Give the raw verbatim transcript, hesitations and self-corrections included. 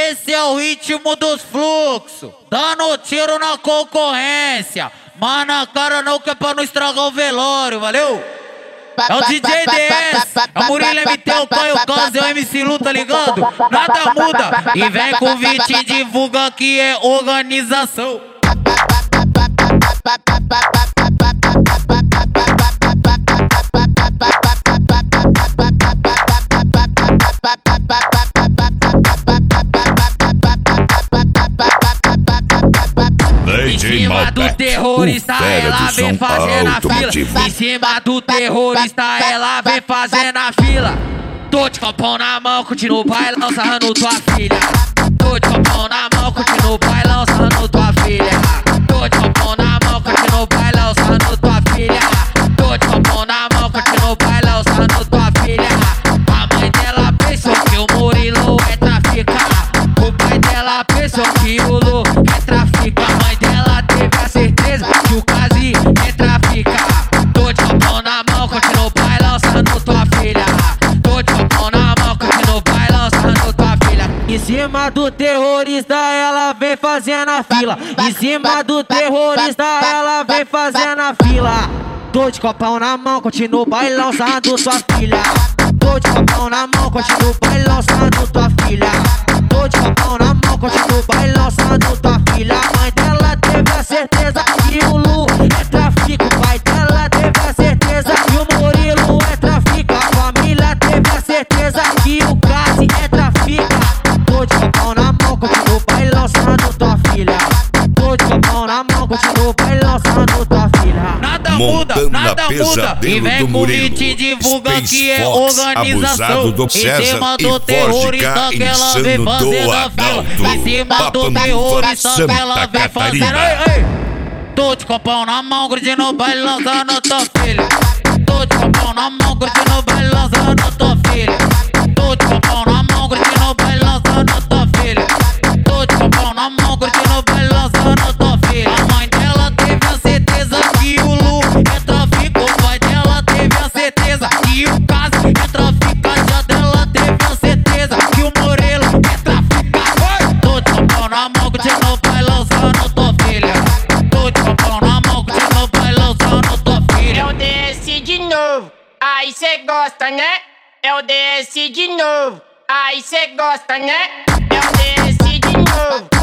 Esse é o ritmo dos fluxos, dando tiro na concorrência, mas na cara não, que é pra não estragar o velório, valeu? É o D J D S, é o Murilo M T, o Caio Casa, é o M C Lu, tá ligado? Nada muda, e vem com o beat e divulga que é organização. Em cima do terrorista, ela vem fazendo a fila. Em cima do terrorista, ela vem fazendo a fila. Tô de copão na mão, continuo bailão, sarrando tua filha. Tô de copão na mão, continuo bailão, sarrando tua filha. Tô de copão na mão, continuo bailão, sarrando tua filha. Tô de copão na mão, continuo bailão, sarrando tua filha. A mãe dela pensou que o Murilo é traficar. O pai dela pensou que o Lu é traficar. A mãe dela teve a certeza que o Kazi é traficar. Tô de copão na mão, continuo bailão, sarrando tua filha. Tô de copão na mão, continuo bailão, sarrando tua filha. Em cima do terrorista, ela vem fazendo a fila. Em cima do terrorista, ela vem fazendo a fila. Tô de copão na mão, continuo bailão, sarrando tua filha. Tô de copão na mão, continuo bailão, sarrando tua filha. Tô de copão na mão, continuo bailão, sarrando tua filha. A mãe dela teve a certeza que o Lu é trafica. O pai dela teve a certeza que o Murilo é trafica. A família teve a certeza que o Kazi é trafica. Tô de copão na mão, continuo bailão, sarrando tua filha. Tô de copão na mão, continuo bailão, sarrando tua filha. Nada muda, nada muda. E vem com o beat e divulga que é organização. Em cima do terrorista que ela vem fazendo a fila. Em cima do terrorista que ela vem fazendo. Ei, ei. Tô de copão na mão, curtindo bailão, sarrando tua filha. Tô de copão na mão, curtindo bailão, sarrando tua filha. Tô de copão na mão, curtindo bailão, sarrando tua filha. Tô de copão na mão, curtindo bailão, sarrando tua filha. A mãe dela teve a certeza que o Lu é trafica. O pai dela teve a certeza que o Kazi é trafica. A tia dela teve a certeza que o Murilo é trafica. Tô de copão na mão, curtindo bailão, sarrando tua filha. Tô de copão na mão, curtindo bailão, sarrando tua filha. É o D S de novo, aí cê gosta, né? É o D S de novo, aí cê gosta, né? É o D S de novo.